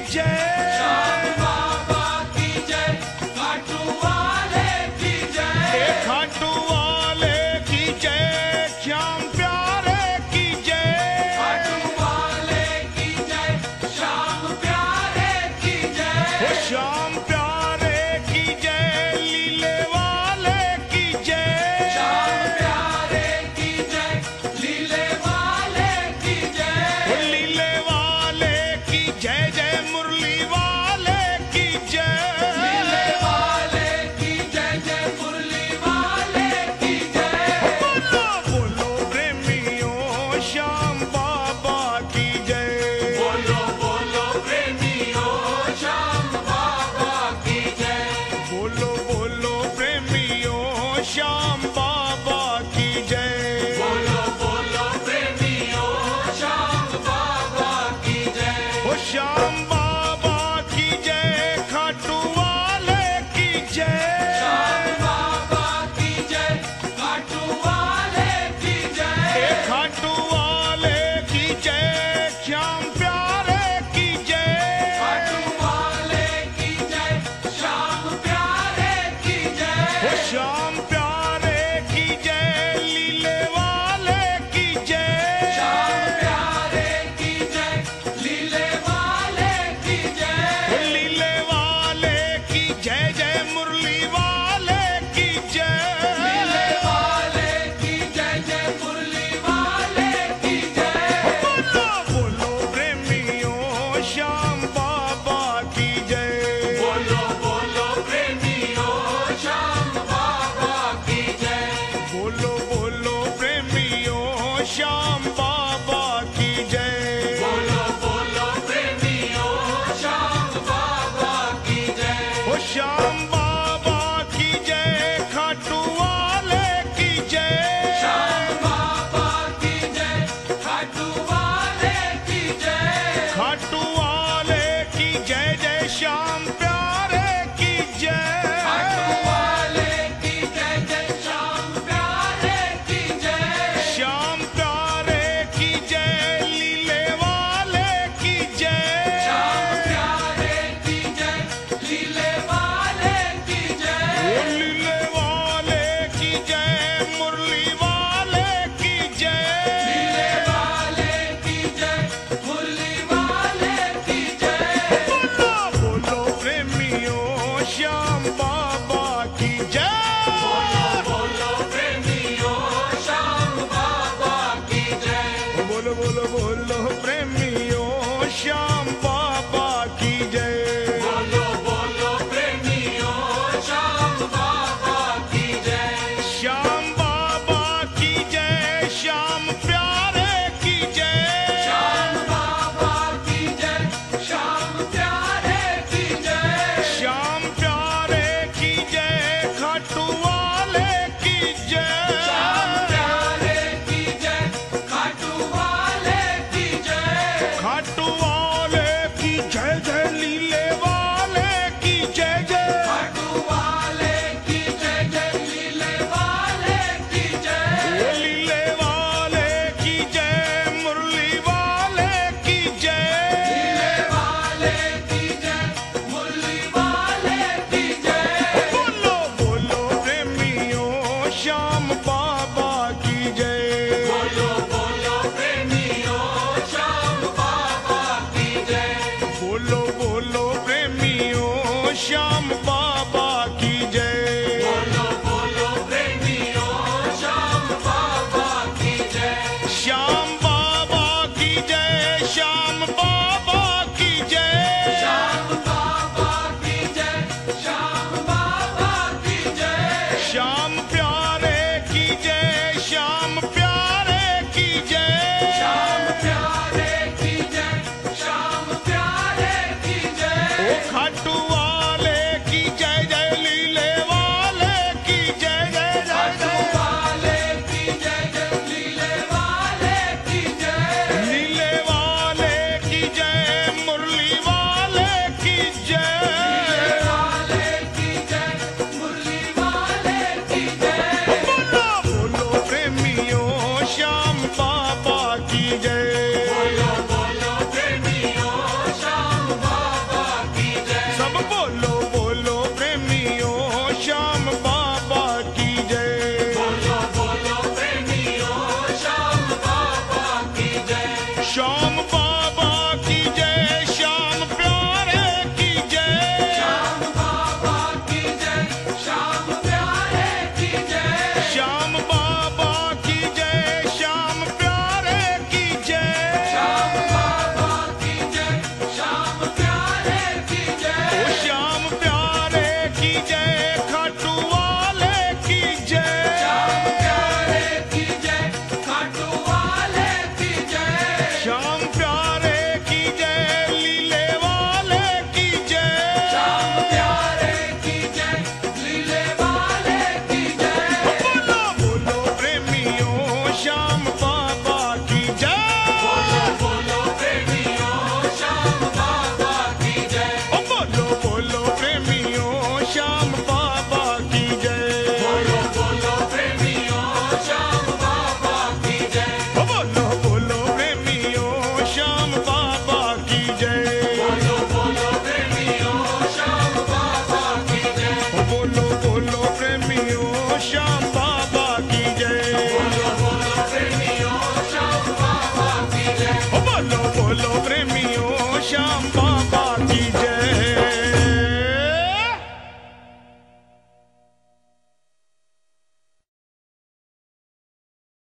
जय, श्याम बाबा की जय, खाटू वाले की जय, खाटू वाले की जय, श्याम प्यारे की जय, खाटू वाले की जय, श्याम प्यारे की जय, श्याम प्यारे की जय, लीले वाले की जय, श्याम प्यारे की जय, लीले वाले की जय, लीले वाले की जय, जय मुरली वाले की जय, लीले वाले की जय, जय मुरली वाले की जय, बोलो बोलो प्रेमियों श्याम बाबा की जय, बोलो बोलो प्रेमियों श्याम बाबा की जय, बोलो बोलो प्रेमियों श्याम बाबा की जय, बोलो बोलो प्रेमियों श्याम बाबा की जय, ओ श्याम बाबा की जय, खाटू वाले की जय, श्याम बाबा की जय, खाटू वाले की जय, खाटू वाले की जय, श्याम प्यारे की जय, खाटू वाले की जय, श्याम प्यारे की ओ जय, श्याम प्यारे की जय, लीले वाले की जय, श्याम प्यारे की जय, लीले वाले की जय, लीले वाले की जय, जय मुरली वाले की जय, लीले वाले की जय, जय मुरली वाले की जय, बोलो बोलो प्रेमियों श्याम बाबा की जय, बोलो बोलो प्रेमियों श्याम बाबा की जय, बोलो बोलो प्रेमियों श्याम बाबा की जय, बोलो बोलो प्रेमियों श्याम बाबा की जय, ओ श्याम बाबा की जय, खाटू वाले की जय, श्याम बाबा की जय, खाटू वाले की जय, खाटू वाले की जय, जय श्याम प्यारे की खाटू जय, वाले की जय, जय श्याम प्यारे की जय, श्याम प्यारे की जय, लीले वाले की जय, श्याम प्यारे की जय, लीले वाले की ओ जय, लीले वाले की जय, मुरली वाले की जय, लीले वाले की जय, मुरली वाले की जय, बोलो बोलो प्रेमियों श्याम बाबा की जय, बोलो प्रेमियों श्याम बाबा की जय, बोलो बोलो बोलो प्रेमियों श्याम बाबा की जय, बोलो बोलो प्रेमियों श्याम बाबा की जय, श्याम बाबा की जय, श्याम प्यारे की जय, श्याम बाबा की जय, श्याम प्यारे की जय, श्याम प्यारे की जय, खाटू वाले की श्याम जय, प्यारे की जय, खाटू वाले की जय, खाटू वाले की जय, जय लीले वाले की जय, जय खाटू वाले की जय, जय लीले वाले की जय, ओ लीले वाले की जय, मुरली वाले की जय, लीले वाले की जय, मुरली वाले की जय, बोलो बोलो प्रेमियों श्याम बाबा की जय, बोलो बोलो प्रेमियों श्याम बाबा की जय, बोलो बोलो प्रेमियों श्याम